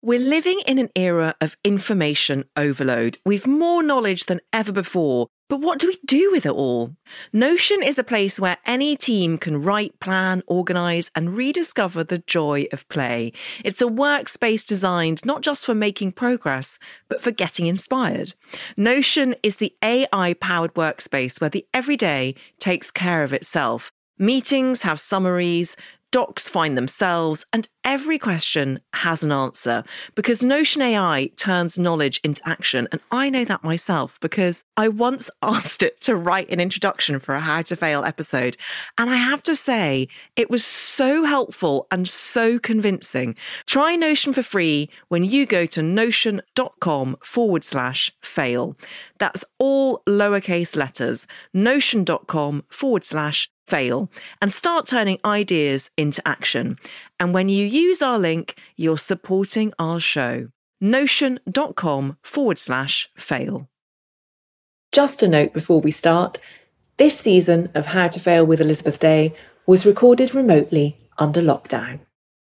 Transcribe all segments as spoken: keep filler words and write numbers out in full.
We're living in an era of information overload. We've more knowledge than ever before. But what do we do with it all? Notion is a place where any team can write, plan, organise and rediscover the joy of play. It's a workspace designed not just for making progress, but for getting inspired. Notion is the A I-powered workspace where the everyday takes care of itself. Meetings have summaries, docs find themselves, and every question has an answer because Notion A I turns knowledge into action. And I know that myself because I once asked it to write an introduction for a How to Fail episode. And I have to say, it was so helpful and so convincing. Try Notion for free when you go to notion.com forward slash fail. That's all lowercase letters, notion.com forward slash fail, and start turning ideas into action. And when you use our link, you're supporting our show. Notion.com forward slash fail. Just a note before we start, this season of How to Fail with Elizabeth Day was recorded remotely under lockdown.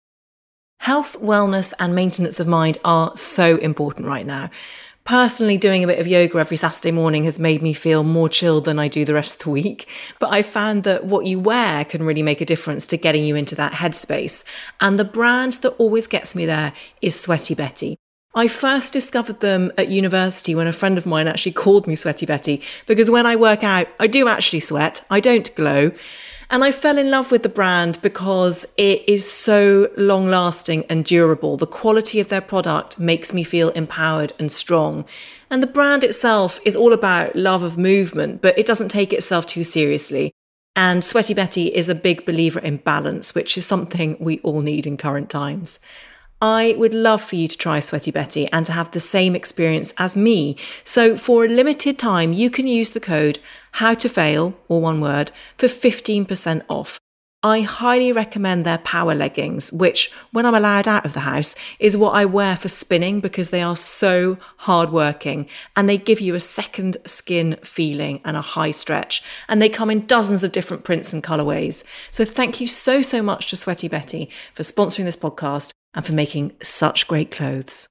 Health, wellness and maintenance of mind are so important right now. Personally, doing a bit of yoga every Saturday morning has made me feel more chilled than I do the rest of the week. But I found that what you wear can really make a difference to getting you into that headspace. And the brand that always gets me there is Sweaty Betty. I first discovered them at university when a friend of mine actually called me Sweaty Betty, because when I work out, I do actually sweat. I don't glow. And I fell in love with the brand because it is so long lasting and durable. The quality of their product makes me feel empowered and strong. And the brand itself is all about love of movement, but it doesn't take itself too seriously. And Sweaty Betty is a big believer in balance, which is something we all need in current times. I would love for you to try Sweaty Betty and to have the same experience as me. So for a limited time, you can use the code HOWTOFAIL, all one word, for fifteen percent off. I highly recommend their power leggings, which, when I'm allowed out of the house, is what I wear for spinning because they are so hardworking and they give you a second skin feeling and a high stretch. And they come in dozens of different prints and colourways. So thank you so, so much to Sweaty Betty for sponsoring this podcast and for making such great clothes.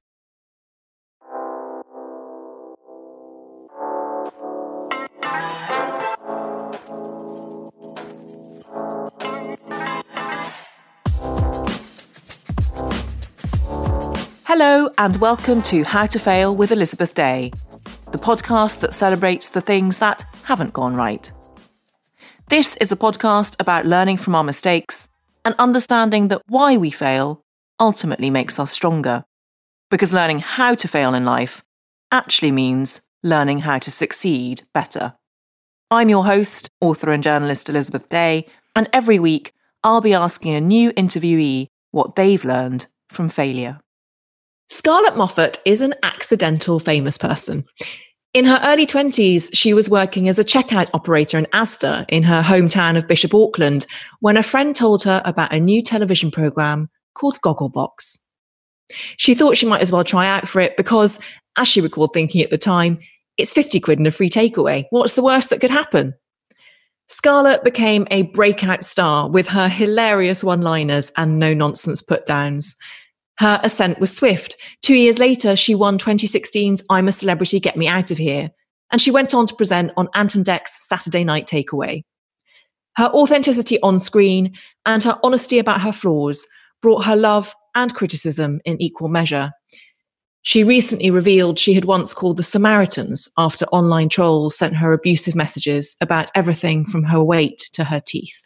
Hello and welcome to How to Fail with Elizabeth Day, the podcast that celebrates the things that haven't gone right. This is a podcast about learning from our mistakes and understanding that why we fail ultimately makes us stronger. Because learning how to fail in life actually means learning how to succeed better. I'm your host, author and journalist Elizabeth Day, and every week I'll be asking a new interviewee what they've learned from failure. Scarlett Moffatt is an accidental famous person. In her early twenties, she was working as a checkout operator in Asda in her hometown of Bishop Auckland when a friend told her about a new television programme called Gogglebox. She thought she might as well try out for it because, as she recalled thinking at the time, it's fifty quid and a free takeaway. What's the worst that could happen? Scarlett became a breakout star with her hilarious one-liners and no-nonsense put-downs. Her ascent was swift. Two years later, she won twenty sixteen's I'm a Celebrity, Get Me Out of Here, and she went on to present on Ant and Dec's Saturday Night Takeaway. Her authenticity on screen and her honesty about her flaws brought her love and criticism in equal measure. She recently revealed she had once called the Samaritans after online trolls sent her abusive messages about everything from her weight to her teeth.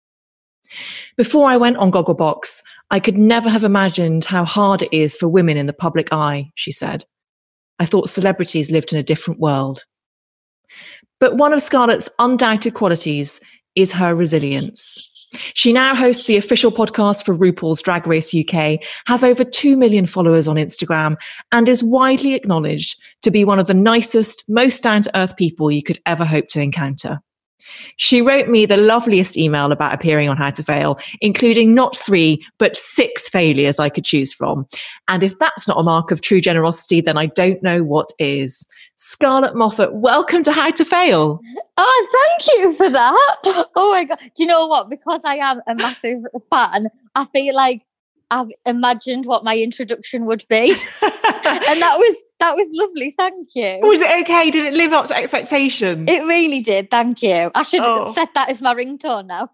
Before I went on Gogglebox, I could never have imagined how hard it is for women in the public eye, she said. I thought celebrities lived in a different world. But one of Scarlett's undoubted qualities is her resilience. She now hosts the official podcast for RuPaul's Drag Race U K, has over two million followers on Instagram, and is widely acknowledged to be one of the nicest, most down-to-earth people you could ever hope to encounter. She wrote me the loveliest email about appearing on How to Fail, including not three, but six failures I could choose from. And if that's not a mark of true generosity, then I don't know what is. Scarlett Moffatt, welcome to How to Fail. Oh, thank you for that. Oh my God. Do you know what? Because I am a massive fan, I feel like I've imagined what my introduction would be. And that was that was lovely. Thank you. Was it okay? Did it live up to expectation? It really did. Thank you. I should Oh. set that as my ringtone now.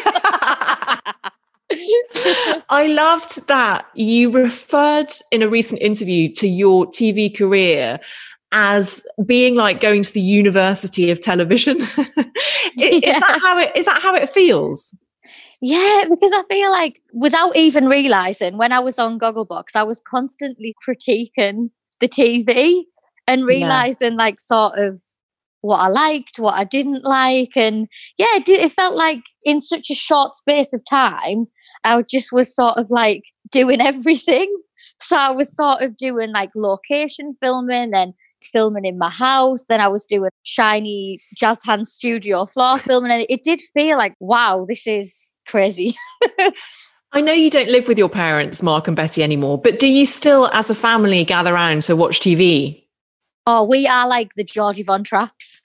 I loved that you referred in a recent interview to your T V career as being like going to the University of Television. is, Yeah. is that how it is that how it feels? Yeah, because I feel like without even realising, when I was on Gogglebox, I was constantly critiquing the T V and realising yeah. like sort of what I liked, what I didn't like. And yeah, it, did, it felt like in such a short space of time, I just was sort of like doing everything. So I was sort of doing like location filming and filming in my house. Then I was doing shiny jazz hands studio floor filming. And it did feel like, wow, this is crazy. I know you don't live with your parents, Mark and Betty, anymore, but do you still, as a family, gather around to watch T V? Oh, we are like the Geordie Von Trapps.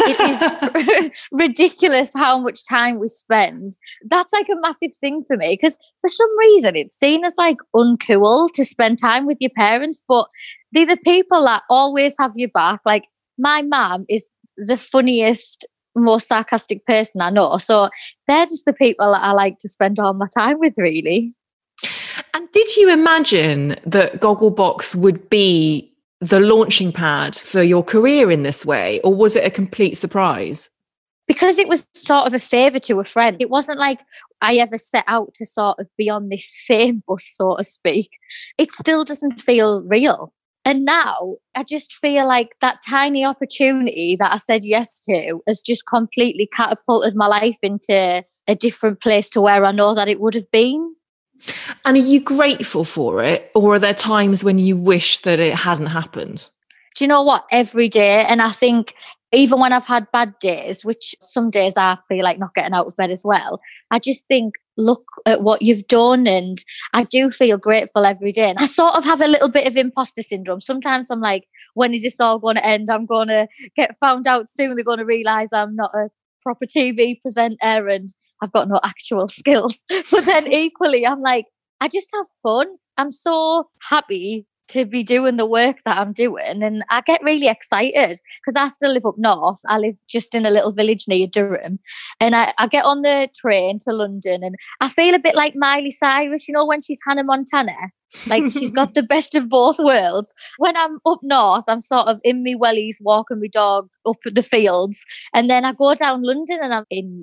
It is ridiculous how much time we spend. That's like a massive thing for me because for some reason it's seen as like uncool to spend time with your parents, but they're the people that always have your back. Like my mum is the funniest, most sarcastic person I know. So they're just the people that I like to spend all my time with, really. And did you imagine that Gogglebox would be the launching pad for your career in this way, or was it a complete surprise? Because it was sort of a favour to a friend. It wasn't like I ever set out to sort of be on this fame bus, so to speak. It still doesn't feel real. And now I just feel like that tiny opportunity that I said yes to has just completely catapulted my life into a different place to where I know that it would have been. And are you grateful for it? Or are there times when you wish that it hadn't happened? Do you know what? Every day. And I think even when I've had bad days, which some days I feel like not getting out of bed as well, I just think, look at what you've done. And I do feel grateful every day. And I sort of have a little bit of imposter syndrome. Sometimes I'm like, when is this all going to end? I'm going to get found out soon. They're going to realise I'm not a proper T V presenter and I've got no actual skills. But then equally, I'm like, I just have fun. I'm so happy to be doing the work that I'm doing. And I get really excited because I still live up north. I live just in a little village near Durham. And I, I get on the train to London and I feel a bit like Miley Cyrus, you know, when she's Hannah Montana. Like she's got the best of both worlds. When I'm up north, I'm sort of in me wellies walking my dog up the fields. And then I go down London and I'm in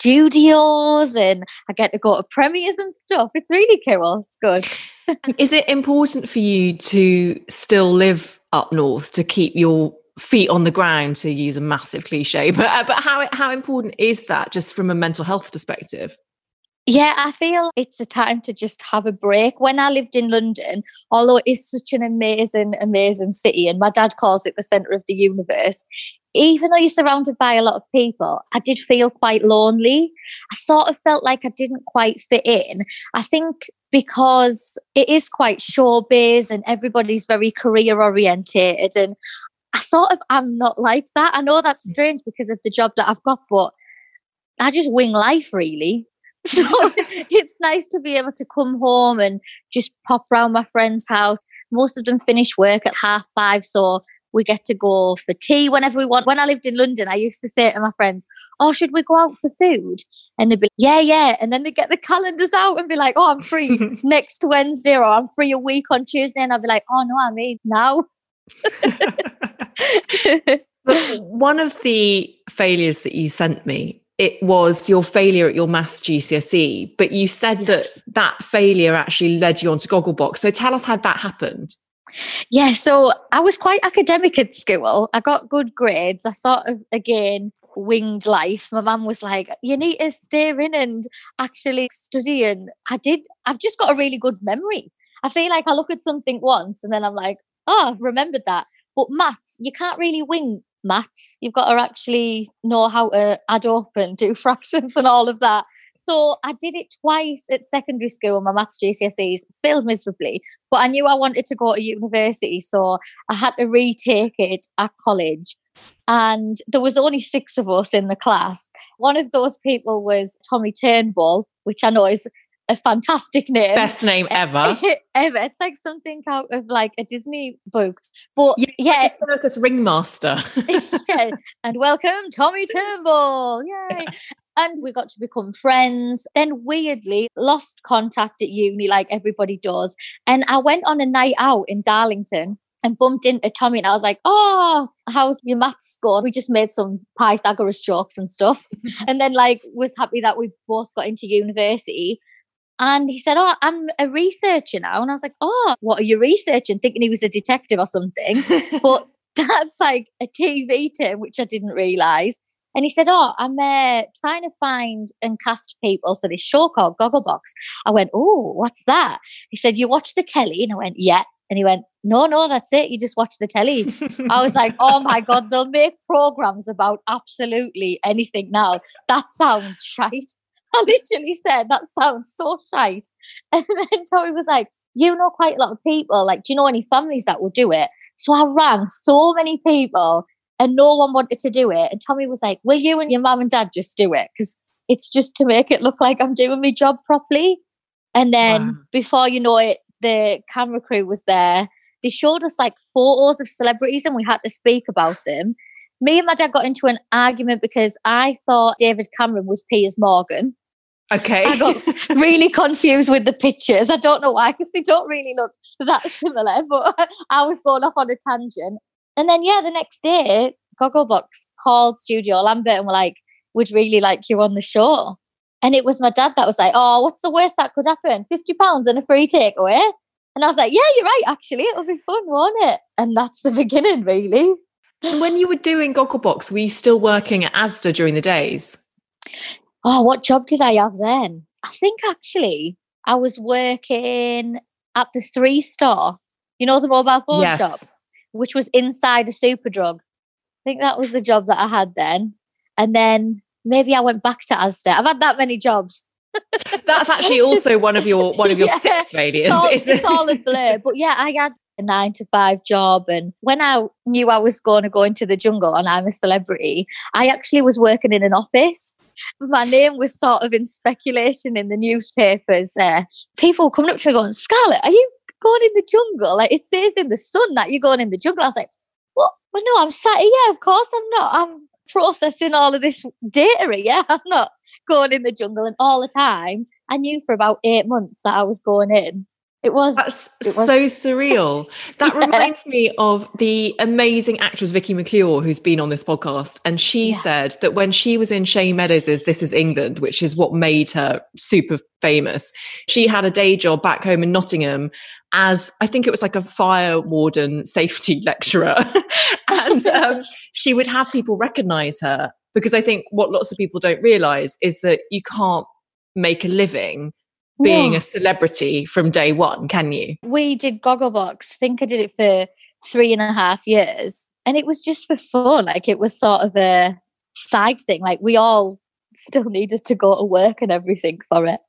studios and I get to go to premieres and stuff. It's really cool. It's good. Is it important for you to still live up north to keep your feet on the ground, to use a massive cliche? But, uh, but how, how important is that just from a mental health perspective? Yeah, I feel it's a time to just have a break. When I lived in London, although it is such an amazing, amazing city, and my dad calls it the centre of the universe, even though you're surrounded by a lot of people, I did feel quite lonely. I sort of felt like I didn't quite fit in. I think because it is quite showbiz and everybody's very career orientated, and I sort of am not like that. I know that's strange because of the job that I've got, but I just wing life really. So it's nice to be able to come home and just pop round my friend's house. Most of them finish work at half five, so we get to go for tea whenever we want. When I lived in London, I used to say to my friends, oh, should we go out for food? And they'd be like, yeah, yeah. And then they get the calendars out and be like, oh, I'm free next Wednesday, or I'm free a week on Tuesday. And I'll be like, oh, no, I mean now. But one of the failures that you sent me, it was your failure at your maths G C S E, but you said yes. that that failure actually led you onto Gogglebox. So tell us how that happened. Yeah, so I was quite academic at school. I got good grades. I sort of, again, winged life. My mum was like, you need to stay in and actually study. And I did. I've just got a really good memory. I feel like I look at something once and then I'm like, oh, I've remembered that. But maths, you can't really wing maths. You've got to actually know how to add up and do fractions and all of that. So I did it twice at secondary school, my maths G C S Es, failed miserably, but I knew I wanted to go to university, so I had to retake it at college. And there was only six of us in the class. One of those people was Tommy Turnbull, which I know is a fantastic name. Best name ever. Ever. It's like something out of like a Disney book. But yeah, yeah. Like a circus ringmaster. Yeah. And welcome, Tommy Turnbull. Yay. Yeah. And we got to become friends. Then weirdly lost contact at uni like everybody does. And I went on a night out in Darlington and bumped into Tommy and I was like, oh, how's your maths going? We just made some Pythagoras jokes and stuff. And then like was happy that we both got into university. And he said, oh, I'm a researcher now. And I was like, oh, what are you researching? Thinking he was a detective or something. But that's like a T V term, which I didn't realise. And he said, oh, I'm uh, trying to find and cast people for this show called Gogglebox. I went, oh, what's that? He said, you watch the telly? And I went, yeah. And he went, no, no, that's it. You just watch the telly. I was like, oh my God, they'll make programs about absolutely anything now. That sounds shite. I literally said, that sounds so shite. And then Tommy was like, you know quite a lot of people. Like, do you know any families that will do it? So I rang so many people and no one wanted to do it. And Tommy was like, will you and your mum and dad just do it? Because it's just to make it look like I'm doing my job properly. And then wow. Before you know it, the camera crew was there. They showed us like photos of celebrities and we had to speak about them. Me and my dad got into an argument because I thought David Cameron was Piers Morgan. Okay. I got really confused with the pictures. I don't know why, because they don't really look that similar, but I was going off on a tangent. And then, yeah, the next day, Gogglebox called Studio Lambert and were like, we'd really like you on the show. And it was my dad that was like, oh, what's the worst that could happen? fifty pounds and a free takeaway? And I was like, yeah, you're right, actually. It'll be fun, won't it? And that's the beginning, really. And when you were doing Gogglebox, were you still working at Asda during the days? Oh, what job did I have then? I think, actually, I was working at the Three Star, you know, the mobile phone yes. shop, which was inside a Superdrug. I think that was the job that I had then. And then maybe I went back to Asda. I've had that many jobs. That's actually also one of your one of your yeah, six failures. It's all, it's all a blur. But yeah, I had a nine to five job. And when I knew I was going to go into the jungle and I'm a celebrity, I actually was working in an office. My name was sort of in speculation in the newspapers. Uh, people coming up to me going, Scarlett, are you going in the jungle? Like it says in the Sun that you're going in the jungle. I was like, what? Well, no, I'm sat here. Yeah, of course I'm not. I'm processing all of this data. Yeah, I'm not going in the jungle. And all the time, I knew for about eight months that I was going in. It was That's it was, so surreal. That yeah. reminds me of the amazing actress Vicky McClure, who's been on this podcast. And she yeah. said that when she was in Shane Meadows' This Is England, which is what made her super famous, she had a day job back home in Nottingham as, I think it was like a fire warden safety lecturer. And um, she would have people recognise her, because I think what lots of people don't realise is that you can't make a living being no. a celebrity from day one, can you? We did Gogglebox. I think I did it for three and a half years. And it was just for fun. Like it was sort of a side thing. Like we all still needed to go to work and everything for it.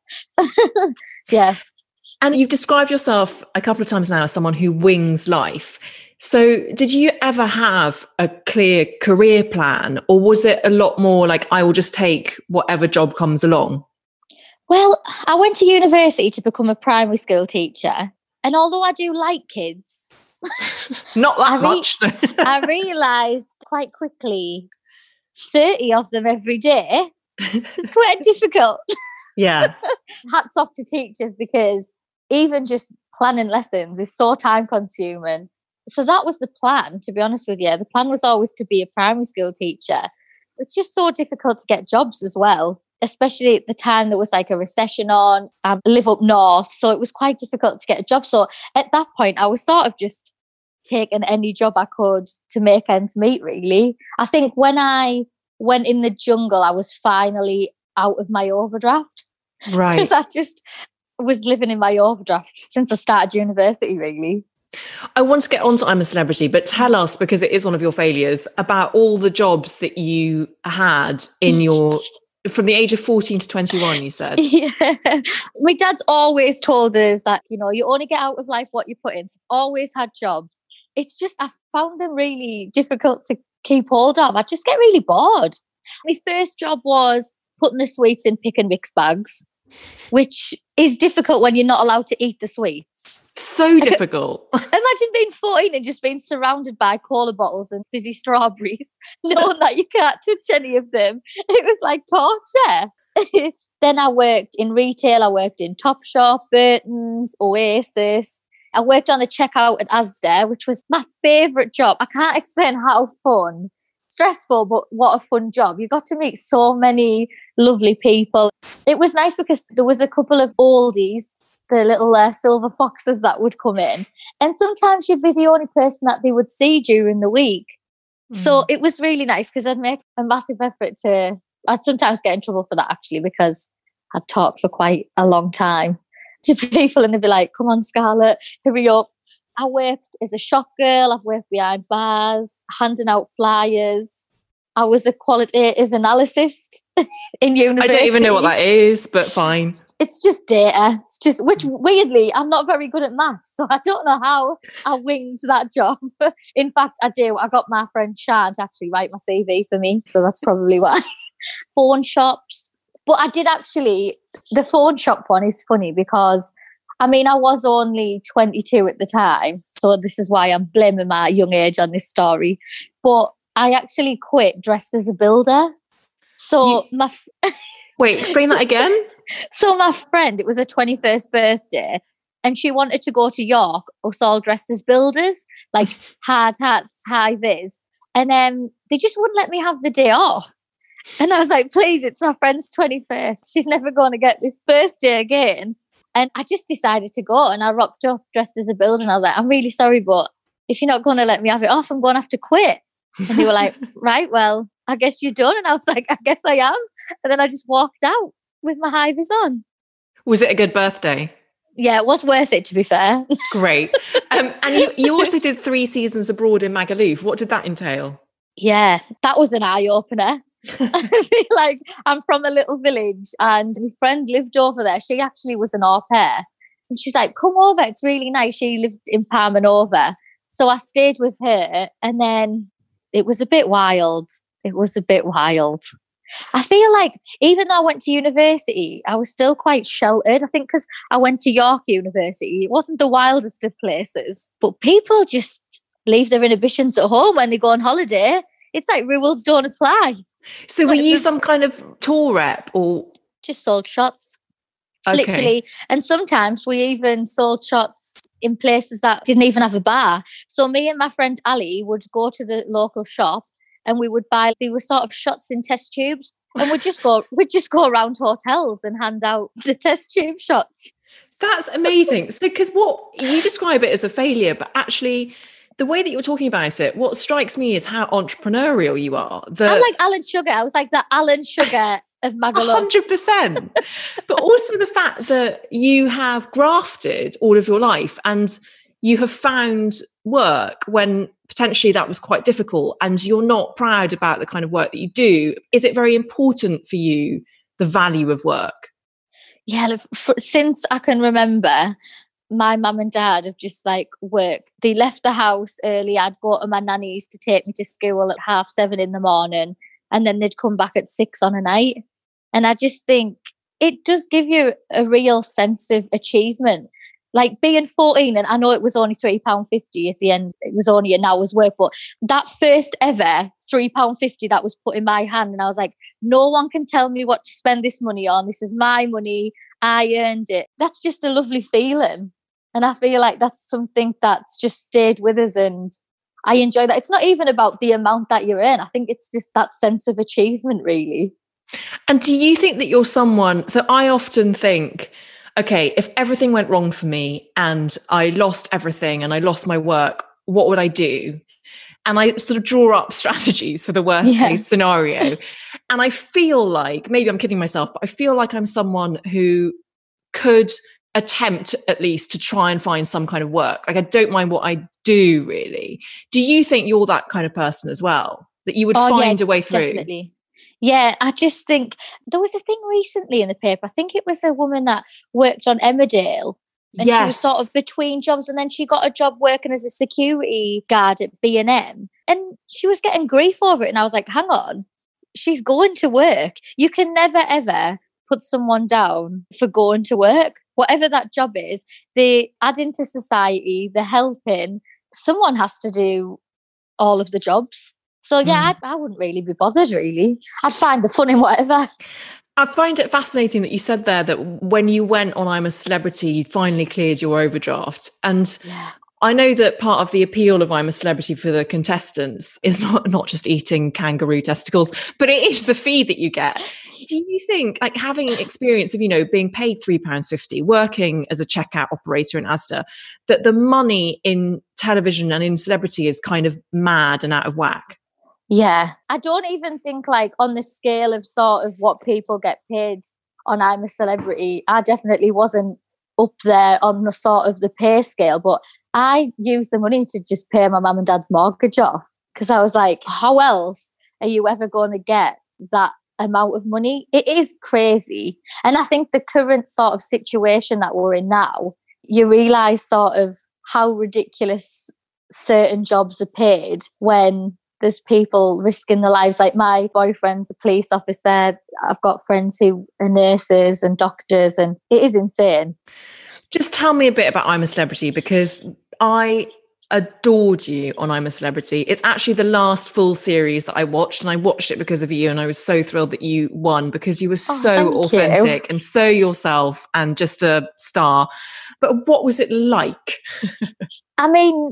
Yeah. And you've described yourself a couple of times now as someone who wings life. So did you ever have a clear career plan, or was it a lot more like, I will just take whatever job comes along? Well, I went to university to become a primary school teacher. And although I do like kids, not that I re- much. I realised quite quickly thirty of them every day is quite difficult. Yeah. Hats off to teachers, because even just planning lessons is so time consuming. So that was the plan, to be honest with you. The plan was always to be a primary school teacher. It's just so difficult to get jobs as well, especially at the time there was like a recession on. I live up north, so it was quite difficult to get a job. So at that point, I was sort of just taking any job I could to make ends meet, really. I think when I went in the jungle, I was finally out of my overdraft. Right. Because I just was living in my overdraft since I started university, really. I want to get on to I'm a Celebrity, but tell us, because it is one of your failures, about all the jobs that you had in your... From the age of fourteen to twenty-one, you said. Yeah. My dad's always told us that, you know, you only get out of life what you put in. So I've always had jobs. It's just, I found them really difficult to keep hold of. I just get really bored. My first job was putting the sweets in pick and mix bags, which is difficult when you're not allowed to eat the sweets. So difficult. Imagine being fourteen and just being surrounded by cola bottles and fizzy strawberries, knowing that you can't touch any of them. It was like torture. Then I worked in retail. I worked in Topshop, Burton's, Oasis. I worked on the checkout at Asda, which was my favourite job. I can't explain how fun. Stressful, but what a fun job. You got to meet so many lovely people. It was nice because there was a couple of oldies, the little uh, silver foxes that would come in. And sometimes you'd be the only person that they would see during the week. Mm. So it was really nice because I'd make a massive effort to, I'd sometimes get in trouble for that actually because I'd talk for quite a long time to people and they'd be like, come on, Scarlett, hurry up. I worked as a shop girl. I've worked behind bars, handing out flyers. I was a qualitative analyst in university. I don't even know what that is, but fine. It's just data. It's just, which weirdly, I'm not very good at maths, so I don't know how I winged that job. In fact, I do. I got my friend Shan to actually write my C V for me, so that's probably why. Phone shops. But I did actually, the phone shop one is funny because I mean, I was only twenty-two at the time, so this is why I'm blaming my young age on this story. But I actually quit dressed as a builder. So you, my f- wait, explain so, that again. So my friend, it was her twenty-first birthday, and she wanted to go to York, us all dressed as builders, like hard hats, high vis, and um, they just wouldn't let me have the day off. And I was like, please, it's my friend's twenty-first. She's never going to get this birthday again. And I just decided to go and I rocked up dressed as a builder and I was like, I'm really sorry, but if you're not going to let me have it off, I'm going to have to quit. And they were like, right, well, I guess you're done. And I was like, I guess I am. And then I just walked out with my high vis on. Was it a good birthday? Yeah, it was worth it, to be fair. Great. Um, and you, you also did three seasons abroad in Magaluf. What did that entail? Yeah, that was an eye-opener. I feel like I'm from a little village and my friend lived over there. She actually was an au pair. And she was like, come over, it's really nice. She lived in Palma Nova. So I stayed with her and then it was a bit wild. It was a bit wild. I feel like even though I went to university, I was still quite sheltered. I think because I went to York University, it wasn't the wildest of places. But people just leave their inhibitions at home when they go on holiday. It's like rules don't apply. So were you some kind of tour rep or? Just sold shots. Okay. Literally. And sometimes we even sold shots in places that didn't even have a bar. So me and my friend Ali would go to the local shop and we would buy, they were sort of shots in test tubes and we'd just go, we'd just go around hotels and hand out the test tube shots. That's amazing. So, because what you describe it as a failure, but actually the way that you're talking about it, what strikes me is how entrepreneurial you are. The, I'm like Alan Sugar. I was like the Alan Sugar of Magaluf. one hundred percent. But also the fact that you have grafted all of your life and you have found work when potentially that was quite difficult and you're not proud about the kind of work that you do. Is it very important for you, the value of work? Yeah, for, since I can remember, my mum and dad have just like worked. They left the house early. I'd go to my nanny's to take me to school at half seven in the morning and then they'd come back at six on a night. And I just think it does give you a real sense of achievement. Like being fourteen, and I know it was only three pounds fifty at the end. It was only an hour's work, but that first ever three pounds fifty that was put in my hand. And I was like, no one can tell me what to spend this money on. This is my money. I earned it. That's just a lovely feeling. And I feel like that's something that's just stayed with us. And I enjoy that. It's not even about the amount that you earn. I think it's just that sense of achievement, really. And do you think that you're someone, so I often think, okay, if everything went wrong for me and I lost everything and I lost my work, what would I do? And I sort of draw up strategies for the worst yeah. case scenario. And I feel like, maybe I'm kidding myself, but I feel like I'm someone who could attempt at least to try and find some kind of work. Like I don't mind what I do really. Do you think you're that kind of person as well? That you would oh, find yeah, a way through? Definitely. Yeah, I just think there was a thing recently in the paper. I think it was a woman that worked on Emmerdale and yes. she was sort of between jobs and then she got a job working as a security guard at B and M and she was getting grief over it. And I was like, hang on, she's going to work. You can never, ever put someone down for going to work. Whatever that job is, they add into society, they're helping. Someone has to do all of the jobs. So yeah, mm. I, I wouldn't really be bothered, really. I'd find the fun in whatever. I find it fascinating that you said there that when you went on I'm a Celebrity, you finally cleared your overdraft. And yeah. I know that part of the appeal of I'm a Celebrity for the contestants is not, not just eating kangaroo testicles, but it is the fee that you get. Do you think, like, having experience of, you know, being paid three pounds fifty, working as a checkout operator in Asda, that the money in television and in celebrity is kind of mad and out of whack? Yeah, I don't even think, like, on the scale of sort of what people get paid on I'm a Celebrity, I definitely wasn't up there on the sort of the pay scale, but I used the money to just pay my mum and dad's mortgage off, because I was like, how else are you ever going to get that amount of money? It is crazy. And I think the current sort of situation that we're in now, you realise sort of how ridiculous certain jobs are paid when there's people risking their lives. Like, my boyfriend's a police officer. I've got friends who are nurses and doctors, and it is insane. Just tell me a bit about I'm a Celebrity, because I adored you on I'm a Celebrity. It's actually the last full series that I watched, and I watched it because of you, and I was so thrilled that you won, because you were so oh, authentic you. and so yourself and just a star. But what was it like? I mean,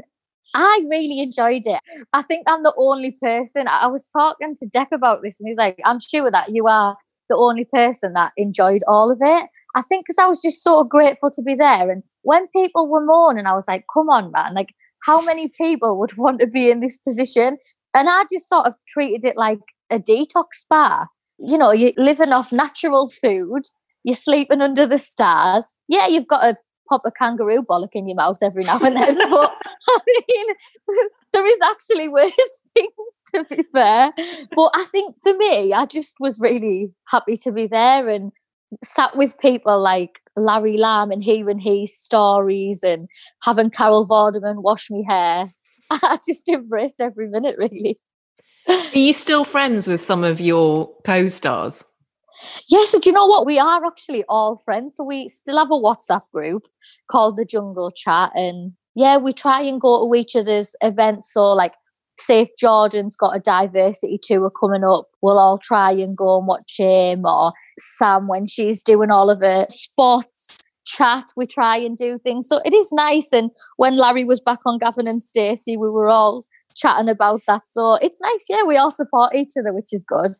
I really enjoyed it. I think I'm the only person, I was talking to Deck about this, and he's like, I'm sure that you are the only person that enjoyed all of it. I think because I was just so grateful to be there. And when people were moaning, I was like, come on, man, like, how many people would want to be in this position? And I just sort of treated it like a detox spa. You know, you're living off natural food, you're sleeping under the stars. Yeah, you've got to pop a kangaroo bollock in your mouth every now and then. But I mean, there is actually worse things, to be fair. But I think for me, I just was really happy to be there and sat with people like Larry Lamb and He and He's stories, and having Carol Vorderman wash me hair. I just embraced every minute, really. Are you still friends with some of your co-stars? Yes, so do you know what? We are actually all friends. So we still have a WhatsApp group called the Jungle Chat. And yeah, we try and go to each other's events. So like, say if Jordan's got a diversity tour coming up, we'll all try and go and watch him. Or Sam, when she's doing all of her sports chat, we try and do things. So it is nice. And when Larry was back on Gavin and Stacey, we were all chatting about that. So it's nice. Yeah, we all support each other, which is good.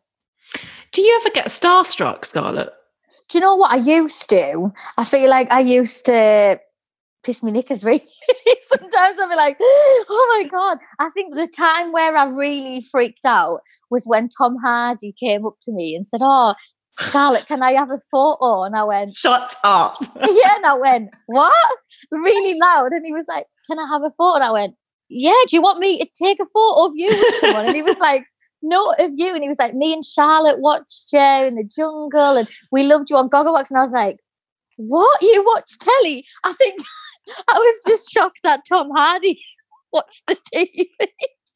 Do you ever get starstruck, Scarlett? Do you know what I used to? I feel like I used to piss me knickers, really. Sometimes I'll be like, oh my God. I think the time where I really freaked out was when Tom Hardy came up to me and said, oh, Scarlett, can I have a photo? And I went, shut up. Yeah, and I went, what? Really loud. And he was like, can I have a photo? And I went, yeah, do you want me to take a photo of you with someone? And he was like, no, of you. And he was like, me and Charlotte watched you in the jungle and we loved you on Gogglebox. And I was like, what? You watch telly? I think I was just shocked that Tom Hardy watched the T V.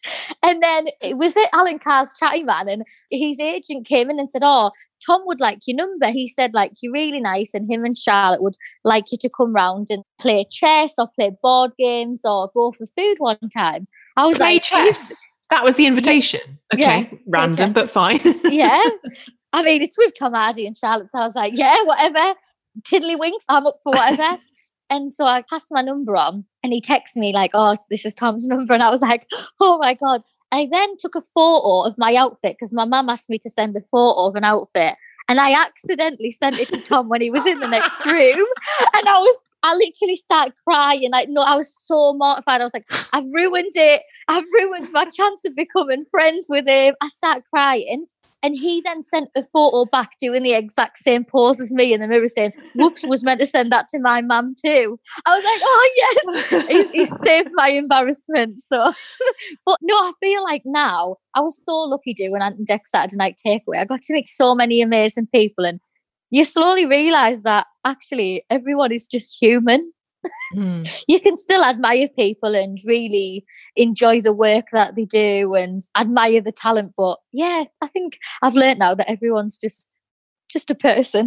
And then it was at Alan Carr's Chatty Man, and his agent came in and said, oh, Tom would like your number. He said, like, you're really nice, and him and Charlotte would like you to come round and play chess or play board games or go for food one time. I was play like, chess? That was the invitation. Yeah, okay, yeah, random, but fine. Yeah. I mean, it's with Tom Hardy and Charlotte, so I was like, yeah, whatever. Tiddlywinks, I'm up for whatever. And so I passed my number on, and he texted me like, oh, this is Tom's number. And I was like, oh my God. I then took a photo of my outfit because my mum asked me to send a photo of an outfit. And I accidentally sent it to Tom when he was in the next room. And I was, I literally started crying. Like, no, I was so mortified. I was like, I've ruined it. I've ruined my chance of becoming friends with him. I started crying. And he then sent a photo back doing the exact same pose as me in the mirror saying, whoops, was meant to send that to my mum too. I was like, oh yes, he's, he's saved my embarrassment. So, but no, I feel like now, I was so lucky doing Ant and Dec Saturday Night Takeaway. I got to meet so many amazing people, and you slowly realise that actually everyone is just human. Mm. You can still admire people and really enjoy the work that they do and admire the talent, but yeah, I think I've learned now that everyone's just just a person.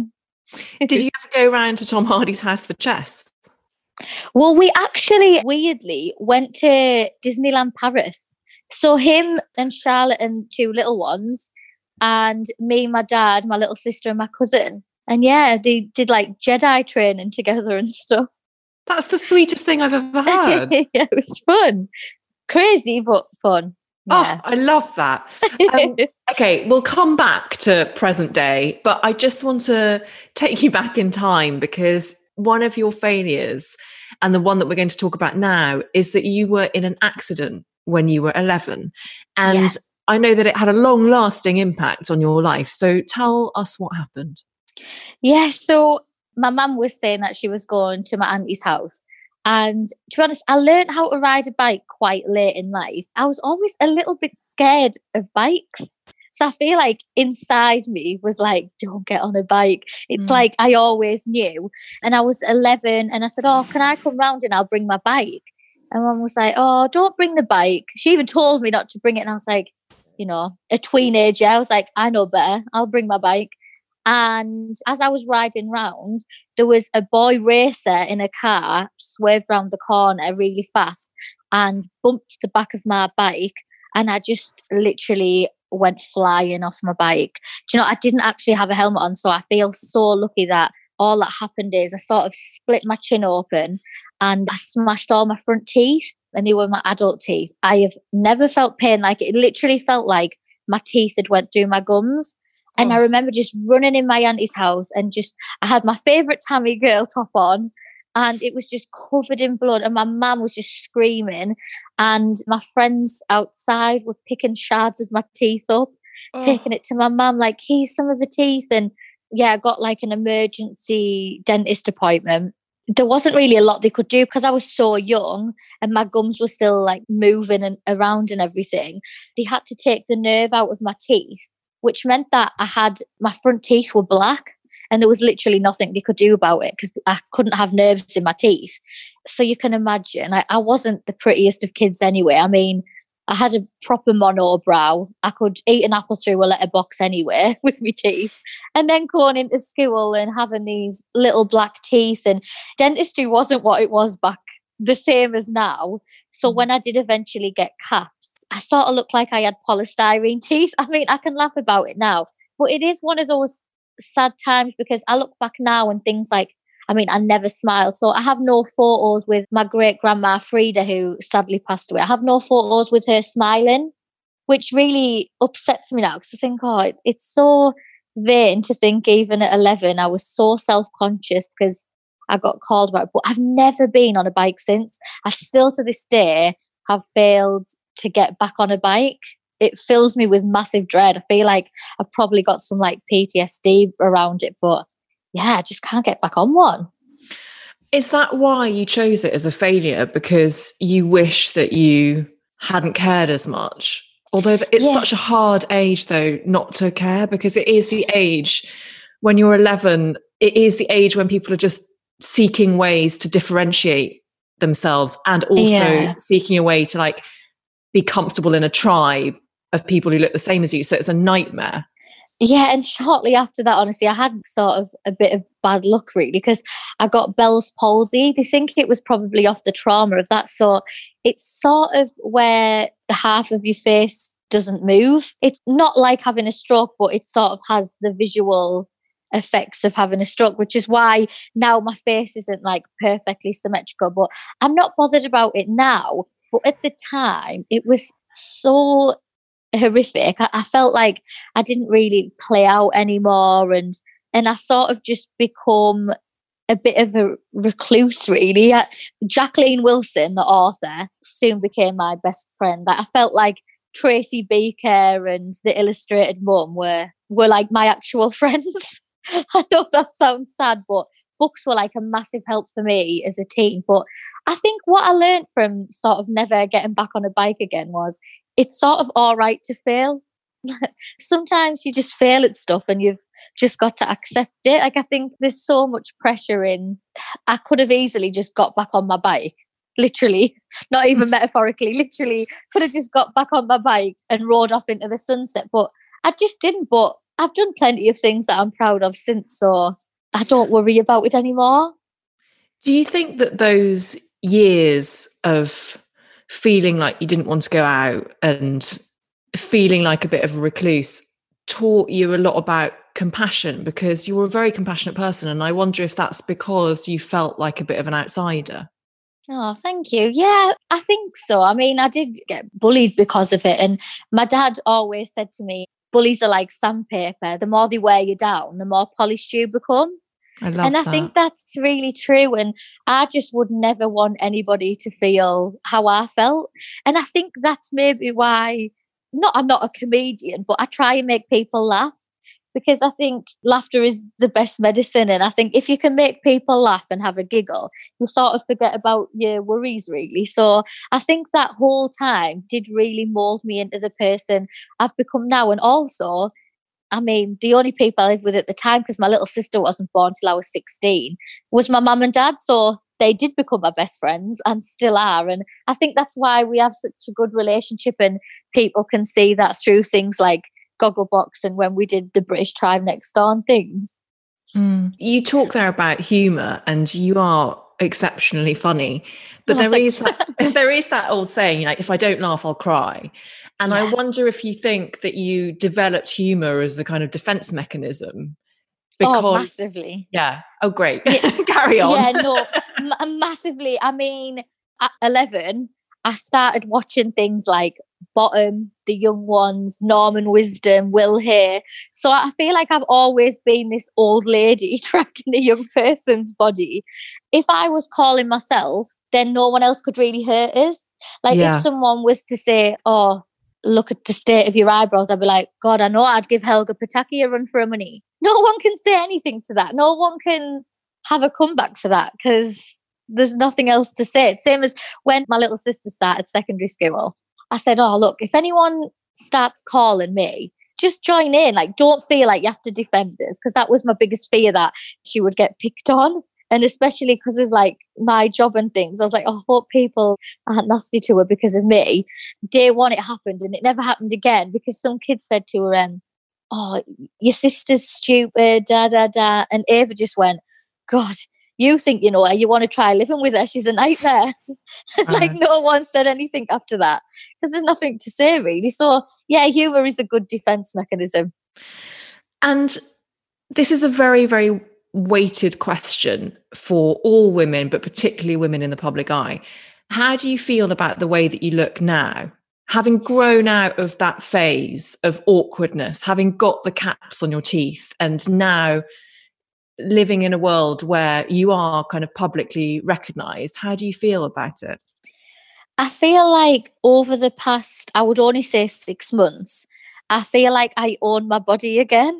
Did you ever go round to Tom Hardy's house for chess? Well, we actually weirdly went to Disneyland Paris. So him and Charlotte and two little ones, and me, my dad, my little sister, and my cousin. And yeah, they did like Jedi training together and stuff. That's the sweetest thing I've ever heard. Yeah, it was fun. Crazy, but fun. Yeah. Oh, I love that. Um, okay, we'll come back to present day, but I just want to take you back in time because one of your failures, and the one that we're going to talk about now, is that you were in an accident when you were eleven. And Yes. I know that it had a long lasting impact on your life. So tell us what happened. Yeah, so my mum was saying that she was going to my auntie's house. And to be honest, I learned how to ride a bike quite late in life. I was always a little bit scared of bikes. So I feel like inside me was like, don't get on a bike. It's mm. like I always knew. And I was eleven and I said, oh, can I come round and I'll bring my bike? And Mum was like, oh, don't bring the bike. She even told me not to bring it. And I was like, you know, a teenager. I was like, I know better. I'll bring my bike. And as I was riding round, there was a boy racer in a car, swerved round the corner really fast and bumped the back of my bike. And I just literally went flying off my bike. Do you know, I didn't actually have a helmet on. So I feel so lucky that all that happened is I sort of split my chin open and I smashed all my front teeth, and they were my adult teeth. I have never felt pain like it. It literally felt like my teeth had went through my gums. And oh. I remember just running in my auntie's house and just, I had my favourite Tammy Girl top on and it was just covered in blood and my mum was just screaming and my friends outside were picking shards of my teeth up, oh. taking it to my mum like, here's some of the teeth. And yeah, I got like an emergency dentist appointment. There wasn't really a lot they could do because I was so young and my gums were still like moving and around and everything. They had to take the nerve out of my teeth, which meant that I had, my front teeth were black and there was literally nothing they could do about it because I couldn't have nerves in my teeth. So you can imagine, I, I wasn't the prettiest of kids anyway. I mean, I had a proper mono brow. I could eat an apple through a letterbox anyway with my teeth. And then going into school and having these little black teeth, and dentistry wasn't what it was back the same as now. So when I did eventually get caps, I sort of looked like I had polystyrene teeth. I mean, I can laugh about it now, but it is one of those sad times because I look back now and things like, I mean, I never smiled. So I have no photos with my great grandma Frida, who sadly passed away. I have no photos with her smiling, which really upsets me now because I think, oh, it's so vain to think even at eleven, I was so self-conscious because I got called about it, but I've never been on a bike since. I still to this day have failed to get back on a bike. It fills me with massive dread. I feel like I've probably got some like P T S D around it, but yeah, I just can't get back on one. Is that why you chose it as a failure? Because you wish that you hadn't cared as much? Although it's yeah. such a hard age though, not to care, because it is the age when you're eleven, it is the age when people are just seeking ways to differentiate themselves and also yeah. seeking a way to like be comfortable in a tribe of people who look the same as you. So it's a nightmare. Yeah, and shortly after that, honestly, I had sort of a bit of bad luck really because I got Bell's palsy. They think it was probably off the trauma of that. So it's sort of where the half of your face doesn't move. It's not like having a stroke, but it sort of has the visual effects of having a stroke, which is why now my face isn't like perfectly symmetrical, but I'm not bothered about it now. But at the time, it was so horrific. I, I felt like I didn't really play out anymore, and and I sort of just become a bit of a recluse, really. I, Jacqueline Wilson, the author, soon became my best friend. Like, I felt like Tracy Beaker and the Illustrated Mum were were like my actual friends. I know that sounds sad, but books were like a massive help for me as a teen. But I think what I learned from sort of never getting back on a bike again was it's sort of all right to fail. Sometimes you just fail at stuff and you've just got to accept it. Like, I think there's so much pressure in, I could have easily just got back on my bike, literally, not even metaphorically, literally could have just got back on my bike and rode off into the sunset. But I just didn't. But I've done plenty of things that I'm proud of since. So I don't worry about it anymore. Do you think that those years of feeling like you didn't want to go out and feeling like a bit of a recluse taught you a lot about compassion? Because you're a very compassionate person, and I wonder if that's because you felt like a bit of an outsider. Oh, thank you. Yeah, I think so. I mean, I did get bullied because of it. And my dad always said to me, bullies are like sandpaper. The more they wear you down, the more polished you become. I love And I that. think that's really true. And I just would never want anybody to feel how I felt. And I think that's maybe why, not I'm not a comedian, but I try and make people laugh, because I think laughter is the best medicine. And I think if you can make people laugh and have a giggle, you sort of forget about your worries, really. So I think that whole time did really mold me into the person I've become now. And also, I mean, the only people I lived with at the time, because my little sister wasn't born till I was sixteen, was my mum and dad. So they did become my best friends and still are. And I think that's why we have such a good relationship, and people can see that through things like Gogglebox and when we did the British Tribe Next Door and things. Mm. You talk there about humour, and you are exceptionally funny. But Oh, there thanks. is that, there is that old saying, like, if I don't laugh, I'll cry. And Yeah. I wonder if you think that you developed humour as a kind of defence mechanism. Because, Oh, massively. Yeah. Oh, great. Yeah, Carry on. yeah, no, m- massively. I mean, at eleven, I started watching things like Bottom, The Young Ones, Norman Wisdom, Will Hay. So I feel like I've always been this old lady trapped in a young person's body. If I was calling myself, then no one else could really hurt us. Like Yeah. if someone was to say, oh, look at the state of your eyebrows, I'd be like, God, I know I'd give Helga Pataki a run for her money. No one can say anything to that. No one can have a comeback for that, because there's nothing else to say. It's same as when my little sister started secondary school. I said, oh, look, if anyone starts calling me, just join in. Like, don't feel like you have to defend us, because that was my biggest fear, that she would get picked on. And especially because of like my job and things, I was like, oh, I hope people aren't nasty to her because of me. Day one, it happened, and it never happened again, because some kid said to her, um, oh, your sister's stupid, da, da, da. And Ava just went, God, you think you know her, you want to try living with her, she's a nightmare. Like, Uh, no one said anything after that, because there's nothing to say, really. So yeah, humour is a good defence mechanism. And this is a very, very weighted question for all women, but particularly women in the public eye. How do you feel about the way that you look now? Having grown out of that phase of awkwardness, having got the caps on your teeth, and now living in a world where you are kind of publicly recognised, how do you feel about it? I feel like over the past, I would only say six months, I feel like I own my body again.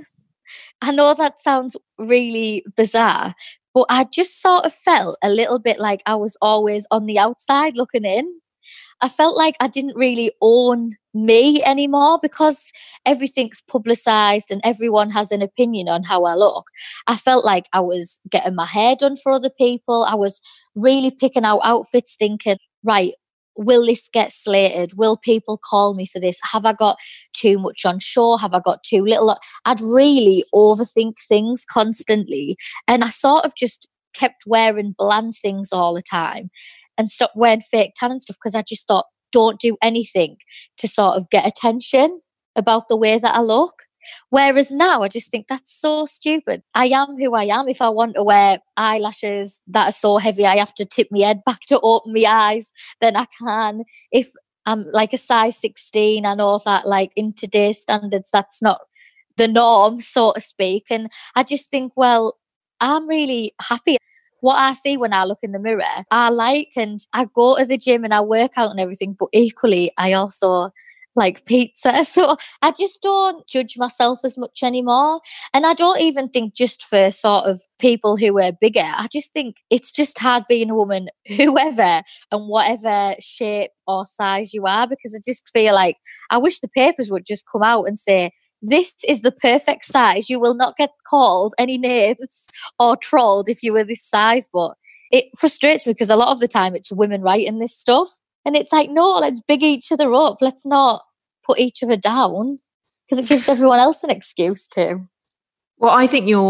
I know that sounds really bizarre, but I just sort of felt a little bit like I was always on the outside looking in. I felt like I didn't really own me anymore, because everything's publicized and everyone has an opinion on how I look. I felt like I was getting my hair done for other people. I was really picking out outfits thinking, right, will this get slated? Will people call me for this? Have I got too much on show? Have I got too little? I'd really overthink things constantly. And I sort of just kept wearing bland things all the time and stopped wearing fake tan and stuff, because I just thought, don't do anything to sort of get attention about the way that I look. Whereas now I just think that's so stupid. I am who I am. If I want to wear eyelashes that are so heavy I have to tip my head back to open my eyes, then I can. If I'm like a size sixteen, I know that like in today's standards, that's not the norm, so to speak. And I just think, well, I'm really happy. What I see when I look in the mirror, I like, and I go to the gym and I work out and everything, but equally, I also like pizza. So I just don't judge myself as much anymore. And I don't even think just for sort of people who are bigger. I just think it's just hard being a woman, whoever and whatever shape or size you are, because I just feel like I wish the papers would just come out and say, this is the perfect size. You will not get called any names or trolled if you were this size. But it frustrates me, because a lot of the time it's women writing this stuff. And it's like, no, let's big each other up. Let's not put each other down, because it gives everyone else an excuse to. Well, I think you're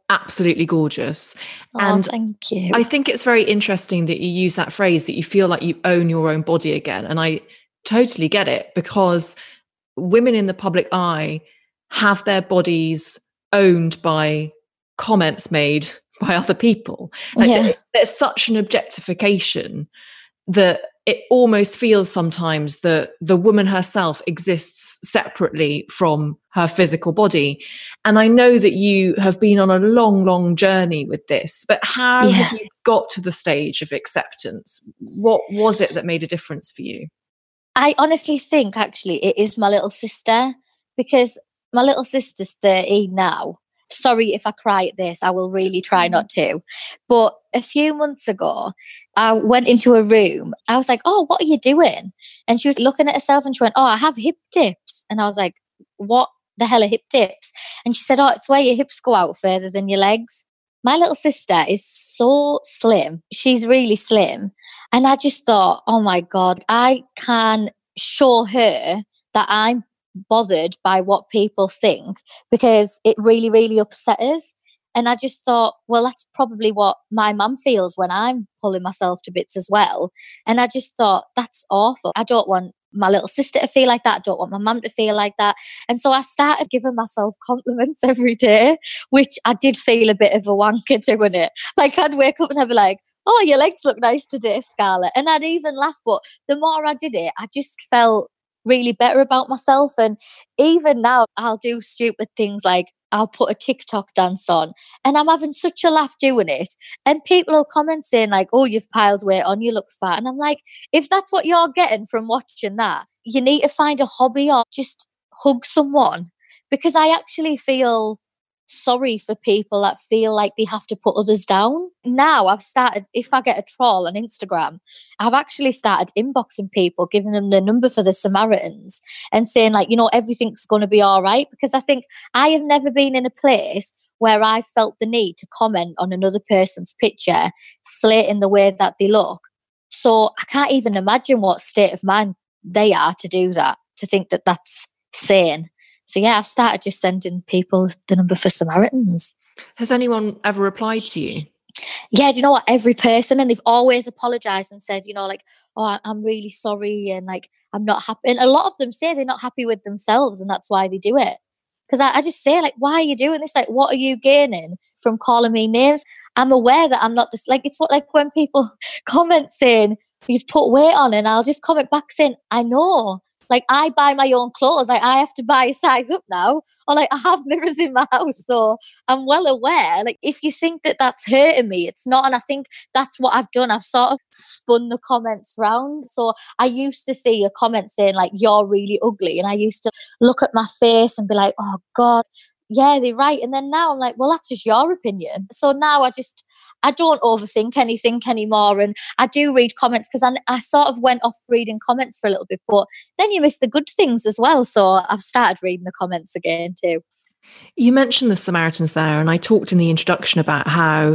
absolutely gorgeous. Oh, And thank you. I think it's very interesting that you use that phrase, that you feel like you own your own body again. And I totally get it, because women in the public eye have their bodies owned by comments made by other people. Like, Yeah. there's such an objectification that it almost feels sometimes that the woman herself exists separately from her physical body. And I know that you have been on a long, long journey with this, but how Yeah. have you got to the stage of acceptance? What was it that made a difference for you? I honestly think actually it is my little sister, because my little sister's thirteen now. Sorry if I cry at this, I will really try not to. But a few months ago, I went into a room. I was like, oh, what are you doing? And she was looking at herself and she went, oh, I have hip dips. And I was like, what the hell are hip dips? And she said, oh, it's where your hips go out further than your legs. My little sister is so slim. She's really slim. And I just thought, oh my God, I can show her that I'm bothered by what people think, because it really, really upset us. And I just thought, well, that's probably what my mum feels when I'm pulling myself to bits as well. And I just thought, that's awful. I don't want my little sister to feel like that. I don't want my mum to feel like that. And so I started giving myself compliments every day, which I did feel a bit of a wanker doing it. Like, I'd wake up and I'd be like, oh, your legs look nice today, Scarlett. And I'd even laugh. But the more I did it, I just felt really better about myself. And even now, I'll do stupid things like I'll put a TikTok dance on and I'm having such a laugh doing it. And people will comment saying like, oh, you've piled weight on, you look fat. And I'm like, if that's what you're getting from watching that, you need to find a hobby or just hug someone. Because I actually feel sorry for people that feel like they have to put others down. Now I've started, if I get a troll on Instagram, I've actually started inboxing people, giving them the number for the Samaritans and saying like, you know, everything's going to be all right. Because I think I have never been in a place where I felt the need to comment on another person's picture, slating the way that they look. So I can't even imagine what state of mind they are to do that, to think that that's sane. So yeah, I've started just sending people the number for Samaritans. Has anyone ever replied to you? Yeah, do you know what? Every person, and they've always apologized and said, you know, like, oh, I'm really sorry, and like, I'm not happy. And a lot of them say they're not happy with themselves, and that's why they do it. Because I, I just say, like, why are you doing this? Like, what are you gaining from calling me names? I'm aware that I'm not this. Like, it's what, like, when people comment saying you've put weight on, and I'll just comment back saying, I know. Like, I buy my own clothes. Like, I have to buy a size up now. Or, like, I have mirrors in my house. So I'm well aware. Like, if you think that that's hurting me, it's not. And I think that's what I've done. I've sort of spun the comments round. So I used to see a comment saying, like, you're really ugly. And I used to look at my face and be like, oh, God, yeah, they're right. And then now I'm like, well, that's just your opinion. So now I just... I don't overthink anything anymore. And I do read comments because I, I sort of went off reading comments for a little bit, but then you miss the good things as well. So I've started reading the comments again too. You mentioned the Samaritans there, and I talked in the introduction about how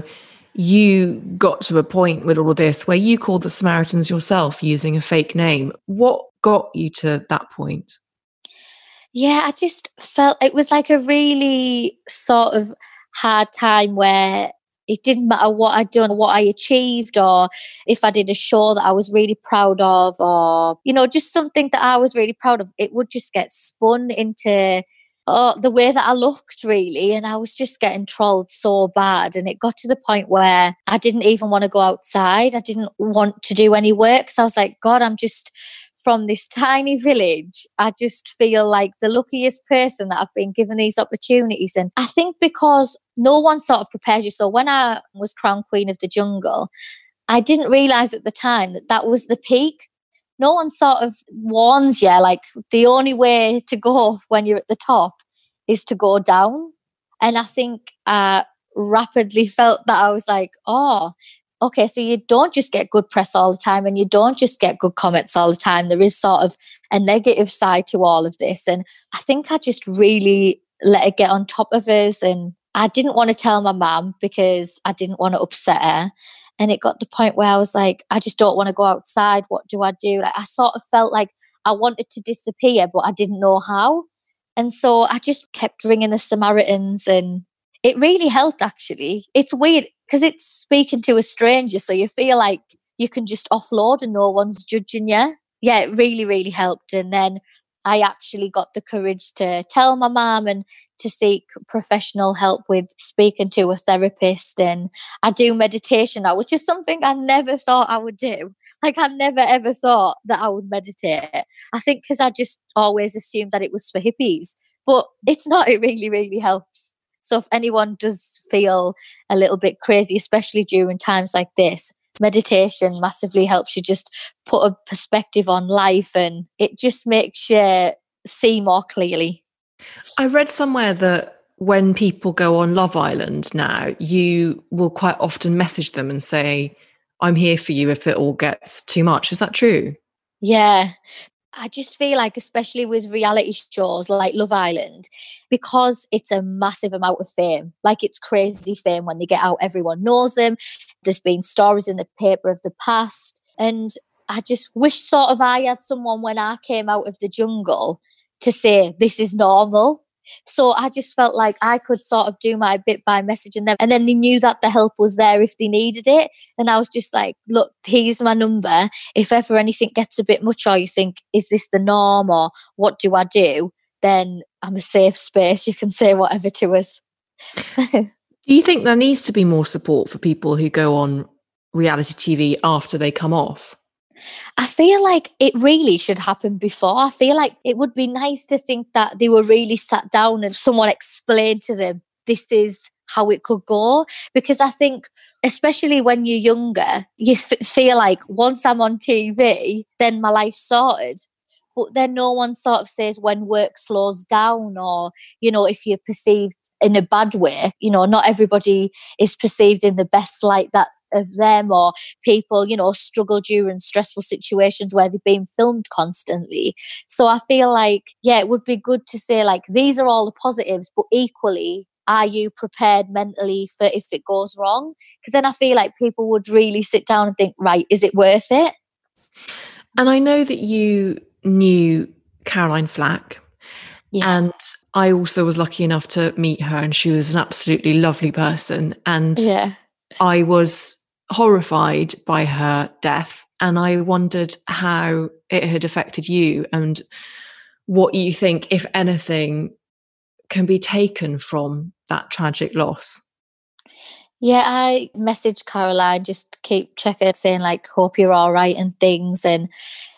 you got to a point with all of this where you called the Samaritans yourself using a fake name. What got you to that point? Yeah, I just felt it was like a really sort of hard time where it didn't matter what I'd done, what I achieved, or if I did a show that I was really proud of, or, you know, just something that I was really proud of, it would just get spun into oh, the way that I looked, really. And I was just getting trolled so bad. And it got to the point where I didn't even want to go outside. I didn't want to do any work. So I was like, God, I'm just... from this tiny village, I just feel like the luckiest person that I've been given these opportunities. And I think because no one sort of prepares you. So when I was crowned Queen of the Jungle, I didn't realise at the time that that was the peak. No one sort of warns you, like the only way to go when you're at the top is to go down. And I think I rapidly felt that I was like, oh, okay, so you don't just get good press all the time and you don't just get good comments all the time. There is sort of a negative side to all of this. And I think I just really let it get on top of us. And I didn't want to tell my mum because I didn't want to upset her. And it got to the point where I was like, I just don't want to go outside. What do I do? Like, I sort of felt like I wanted to disappear, but I didn't know how. And so I just kept ringing the Samaritans, and it really helped, actually. It's weird because it's speaking to a stranger, so you feel like you can just offload and no one's judging you. Yeah, it really, really helped. And then I actually got the courage to tell my mum and to seek professional help with speaking to a therapist. And I do meditation now, which is something I never thought I would do. Like, I never ever thought that I would meditate. I think because I just always assumed that it was for hippies, but it's not. It really, really helps. So if anyone does feel a little bit crazy, especially during times like this, meditation massively helps you just put a perspective on life, and it just makes you see more clearly. I read somewhere that when people go on Love Island now, you will quite often message them and say, I'm here for you if it all gets too much. Is that true? Yeah. I just feel like, especially with reality shows like Love Island, because it's a massive amount of fame, like it's crazy fame when they get out, everyone knows them. There's been stories in the paper of the past. And I just wish sort of I had someone when I came out of the jungle to say, this is normal. So I just felt like I could sort of do my bit by messaging them. And then they knew that the help was there if they needed it. And I was just like, look, here's my number. If ever anything gets a bit much, or you think, is this the norm, or what do I do? Then I'm a safe space. You can say whatever to us. Do you think there needs to be more support for people who go on reality T V after they come off? I feel like it really should happen before. I feel like it would be nice to think that they were really sat down and someone explained to them, this is how it could go. Because I think, especially when you're younger, you f- feel like once I'm on T V, then my life's sorted. But then no one sort of says when work slows down, or, you know, if you're perceived in a bad way, you know, not everybody is perceived in the best light that of them, or people, you know, struggle during stressful situations where they're being filmed constantly. So I feel like, yeah, it would be good to say, like, these are all the positives, but equally, are you prepared mentally for if it goes wrong? Because then I feel like people would really sit down and think, right, is it worth it? And I know that you knew Caroline Flack. Yeah. And I also was lucky enough to meet her, and she was an absolutely lovely person. And yeah. I was horrified by her death, and I wondered how it had affected you and what you think, if anything, can be taken from that tragic loss. Yeah, I messaged Caroline, just keep checking, saying like, hope you're all right and things. And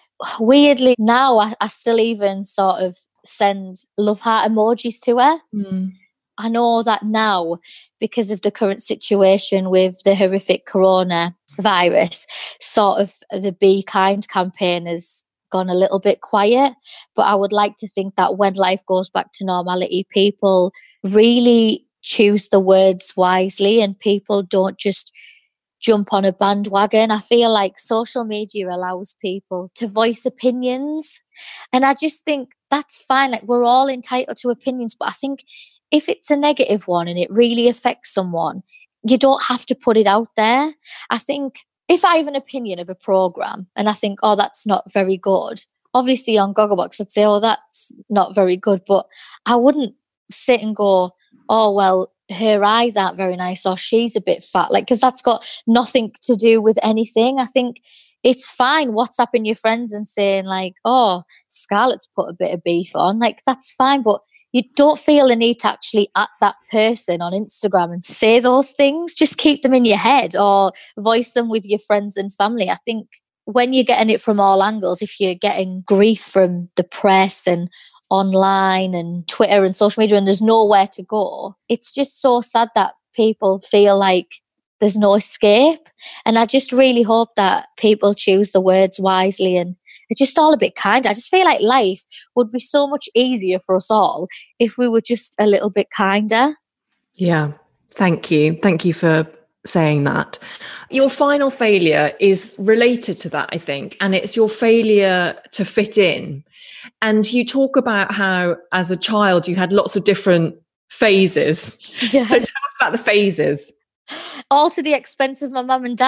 weirdly now I, I still even sort of send love heart emojis to her. Mm. I know that now, because of the current situation with the horrific coronavirus, sort of the Be Kind campaign has gone a little bit quiet. But I would like to think that when life goes back to normality, people really choose the words wisely, and people don't just jump on a bandwagon. I feel like social media allows people to voice opinions. And I just think that's fine. Like, we're all entitled to opinions, but I think if it's a negative one and it really affects someone, you don't have to put it out there. I think if I have an opinion of a program and I think, oh, that's not very good, obviously on Gogglebox, I'd say, oh, that's not very good. But I wouldn't sit and go, oh, well, her eyes aren't very nice, or she's a bit fat. Like, because that's got nothing to do with anything. I think it's fine WhatsApping your friends and saying like, oh, Scarlett's put a bit of beef on. Like, that's fine. But you don't feel the need to actually at that person on Instagram and say those things. Just keep them in your head or voice them with your friends and family. I think when you're getting it from all angles, if you're getting grief from the press and online and Twitter and social media and there's nowhere to go, it's just so sad that people feel like there's no escape. And I just really hope that people choose the words wisely and it's just all a bit kinder. I just feel like life would be so much easier for us all if we were just a little bit kinder. Yeah, thank you. Thank you for saying that. Your final failure is related to that, I think, and it's your failure to fit in. And you talk about how as a child you had lots of different phases. Yeah. So tell us about the phases. All to the expense of my mum and dad.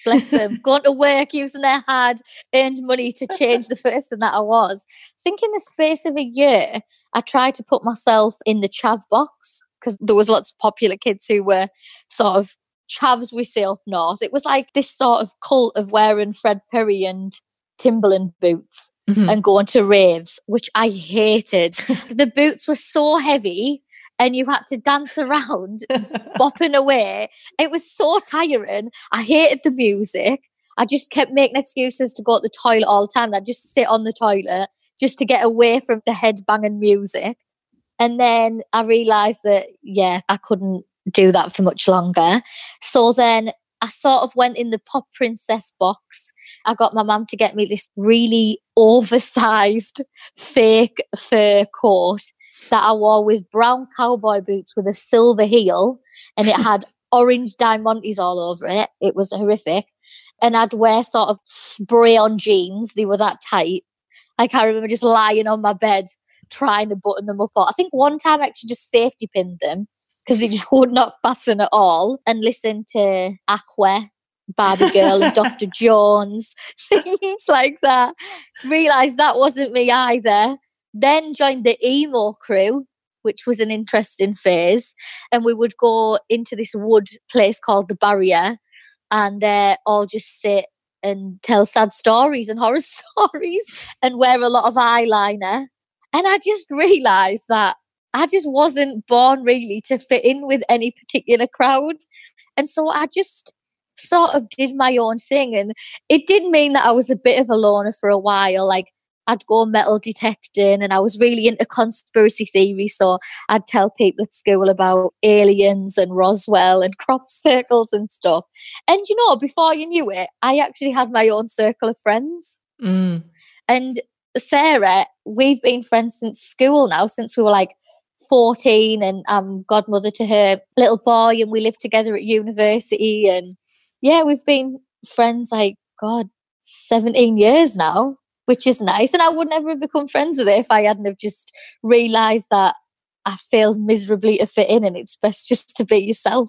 bless them, going to work, using their hard earned money to change the person that I was. I think in the space of a year, I tried to put myself in the chav box because there was lots of popular kids who were sort of chavs, we say up north. It was like this sort of cult of wearing Fred Perry and Timberland boots mm-hmm. and going to raves, which I hated. The boots were so heavy and you had to dance around, bopping away. It was so tiring. I hated the music. I just kept making excuses to go to the toilet all the time. I'd just sit on the toilet just to get away from the head-banging music. And then I realised that, yeah, I couldn't do that for much longer. So then I sort of went in the pop princess box. I got my mum to get me this really oversized fake fur coat that I wore with brown cowboy boots with a silver heel, and it had orange diamantes all over it. It was horrific. And I'd wear sort of spray-on jeans. They were that tight. Like I remember just lying on my bed trying to button them up. I think one time I actually just safety pinned them because they just would not fasten at all, and listened to Aqua, Barbie Girl and Doctor Jones, things like that. Realised that wasn't me either. Then joined the emo crew, which was an interesting phase. And we would go into this wood place called the Barrier and uh, all just sit and tell sad stories and horror stories and wear a lot of eyeliner. And I just realised that I just wasn't born really to fit in with any particular crowd. And so I just sort of did my own thing. And it did mean that I was a bit of a loner for a while. Like I'd go metal detecting and I was really into conspiracy theories. So I'd tell people at school about aliens and Roswell and crop circles and stuff. And you know, before you knew it, I actually had my own circle of friends. Mm. And Sarah, we've been friends since school now, since we were like fourteen, and I'm godmother to her little boy, and we lived together at university. And yeah, we've been friends like, God, seventeen years now, which is nice. And I would never have become friends with her if I hadn't have just realised that I failed miserably to fit in and it's best just to be yourself.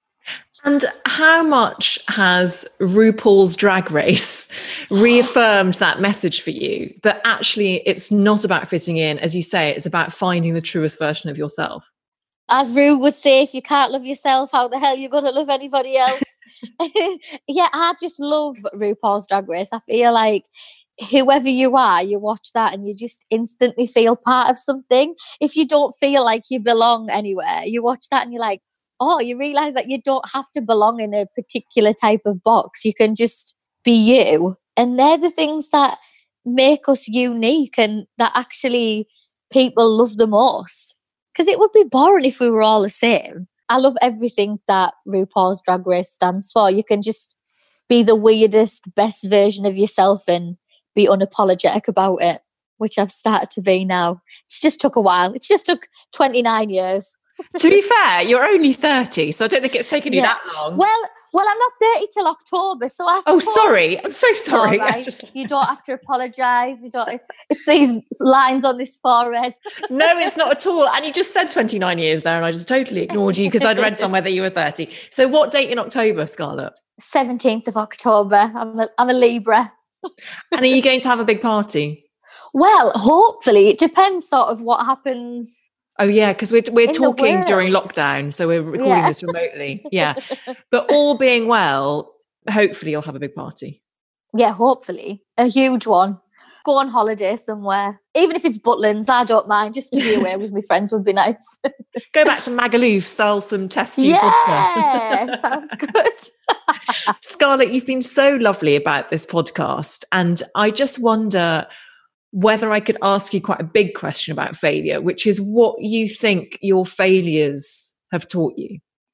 And how much has RuPaul's Drag Race reaffirmed that message for you, that actually it's not about fitting in, as you say, it's about finding the truest version of yourself? As Ru would say, if you can't love yourself, how the hell are you going to love anybody else? Yeah, I just love RuPaul's Drag Race. I feel like whoever you are, you watch that and you just instantly feel part of something. If you don't feel like you belong anywhere, you watch that and you're like, oh, you realise that you don't have to belong in a particular type of box. You can just be you. And they're the things that make us unique and that actually people love the most. Because it would be boring if we were all the same. I love everything that RuPaul's Drag Race stands for. You can just be the weirdest, best version of yourself and be unapologetic about it, which I've started to be now. It's just took a while. It's just took twenty-nine years. To be fair, you're only thirty, so I don't think it's taken you yeah. that long. Well, well, I'm not thirty till October, so I Oh, suppose, sorry. I'm so sorry. Right. Just... You don't have to apologise. You don't. It's these lines on this forehead. No, it's not at all. And you just said twenty-nine years there, and I just totally ignored you because I'd read somewhere that you were thirty. So, what date in October, Scarlett? seventeenth of October. I'm a, I'm a Libra. And are you going to have a big party? Well, hopefully. It depends sort of what happens. Oh, yeah, because we're, we're talking during lockdown, so we're recording yeah. this remotely. Yeah. But all being well, hopefully you'll have a big party. Yeah, hopefully. A huge one. Go on holiday somewhere. Even if it's Butlins, I don't mind. Just to be away with my friends would be nice. Go back to Magaluf, sell some test tube yeah, vodka. Yeah, sounds good. Scarlett, you've been so lovely about this podcast. And I just wonder whether I could ask you quite a big question about failure, which is what you think your failures have taught you.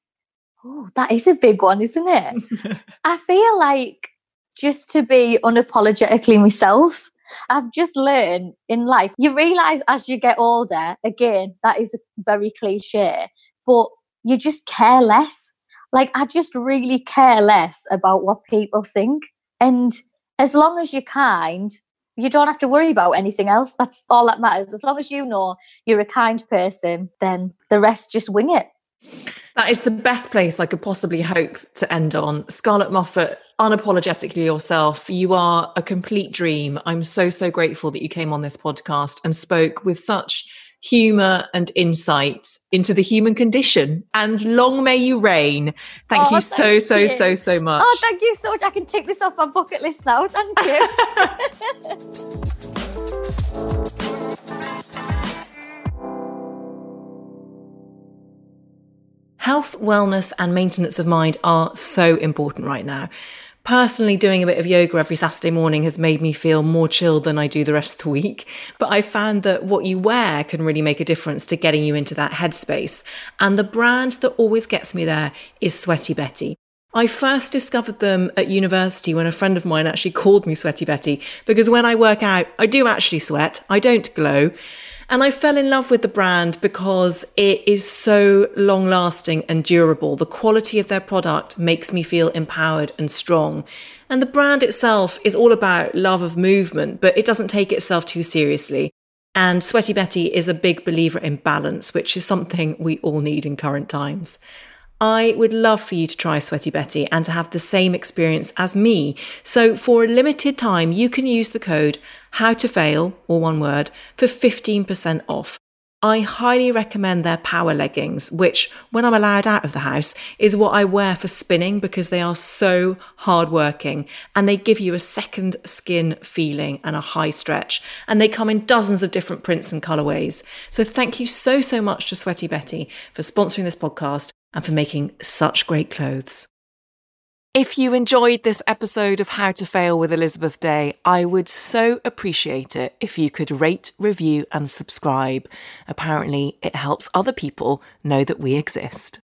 Oh, that is a big one, isn't it? I feel like just to be unapologetically myself. I've just learned in life, you realise as you get older, again, that is very cliche, but you just care less. Like, I just really care less about what people think. And as long as you're kind, you don't have to worry about anything else. That's all that matters. As long as you know you're a kind person, then the rest just wing it. That is the best place I could possibly hope to end on. Scarlett Moffat, unapologetically yourself. You are a complete dream. I'm so, so grateful that you came on this podcast and spoke with such humour and insight into the human condition. And long may you reign. Thank oh, you so, thank so, you. so, so much. Oh, thank you so much. I can take this off my bucket list now. Thank you. Health, wellness, and maintenance of mind are so important right now. Personally, doing a bit of yoga every Saturday morning has made me feel more chilled than I do the rest of the week. But I found that what you wear can really make a difference to getting you into that headspace. And the brand that always gets me there is Sweaty Betty. I first discovered them at university when a friend of mine actually called me Sweaty Betty, because when I work out, I do actually sweat. I don't glow. And I fell in love with the brand because it is so long lasting and durable. The quality of their product makes me feel empowered and strong. And the brand itself is all about love of movement, but it doesn't take itself too seriously. And Sweaty Betty is a big believer in balance, which is something we all need in current times. I would love for you to try Sweaty Betty and to have the same experience as me. So for a limited time, you can use the code HOWTOFAIL, or one word, for fifteen percent off. I highly recommend their power leggings, which, when I'm allowed out of the house, is what I wear for spinning because they are so hardworking and they give you a second skin feeling and a high stretch. And they come in dozens of different prints and colourways. So thank you so, so much to Sweaty Betty for sponsoring this podcast and for making such great clothes. If you enjoyed this episode of How to Fail with Elizabeth Day, I would so appreciate it if you could rate, review and subscribe. Apparently, it helps other people know that we exist.